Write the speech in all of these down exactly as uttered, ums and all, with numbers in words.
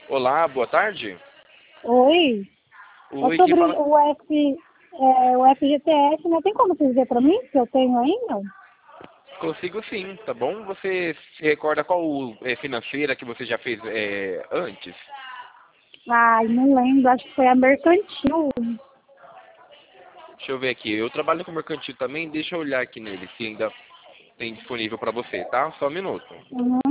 Olá, boa tarde. Oi, é Oi, quem sobre fala? o, F, é, o F G T S, né? Tem como você dizer para mim se eu tenho ainda? Consigo sim, tá bom? Você se recorda qual é, financeira que você já fez é, antes? Ai, não lembro, acho que foi a Mercantil. Deixa eu ver aqui. Eu trabalho com mercantil também, deixa eu olhar aqui nele, se ainda tem disponível para você, tá? Só um minuto. Uhum.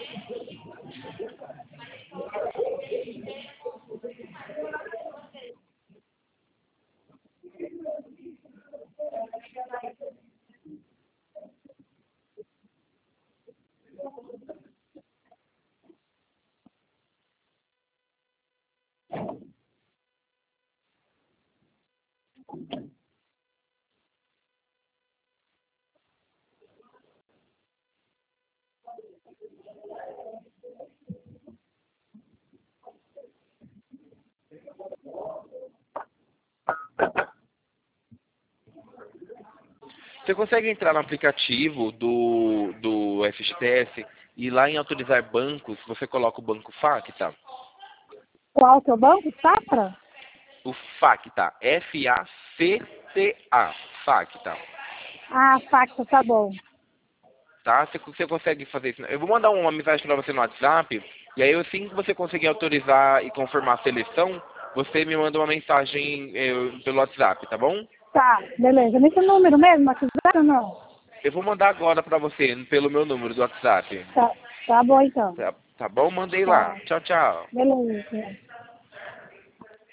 Você consegue entrar no aplicativo do, do F G T S e lá em autorizar bancos, você coloca o banco Facta? Qual que é o banco? Safra? O Facta, F A C T A, Facta. Ah, Facta, tá bom. Tá? Você, você consegue fazer isso. Eu vou mandar uma mensagem para você no WhatsApp, e aí assim que você conseguir autorizar e confirmar a seleção, você me manda uma mensagem eh, pelo WhatsApp, tá bom? Tá, beleza. Nesse número mesmo, WhatsApp ou não? Eu vou mandar agora para você, pelo meu número do WhatsApp. Tá, tá bom então. Tá, tá bom? Mandei lá. Tá, Tchau, tchau. beleza.